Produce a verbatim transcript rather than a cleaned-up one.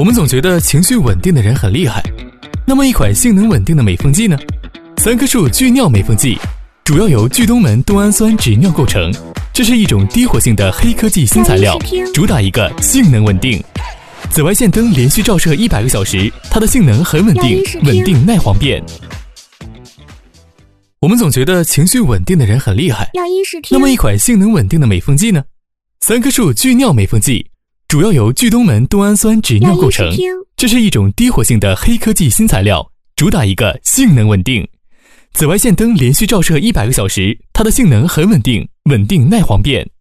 们总觉得情绪稳定的人很厉害，那么一款性能稳定的美丰肌呢？三棵树聚尿美丰剂主要由聚东门冬氨酸酯尿构成，这是一种低活性的黑科技新材料，主打一个性能稳定。紫外线灯连续照射一百个小时，它的性能很稳定，稳定耐黄变。我们总觉得情绪稳定的人很厉害，那么一款性能稳定的美丰肌呢？三棵树聚尿美丰剂主要由聚东门冬氨酸酯尿构成，这是一种低活性的黑科技新材料，主打一个性能稳定。紫外线灯连续照射一百个小时，它的性能很稳定，稳定耐黄变。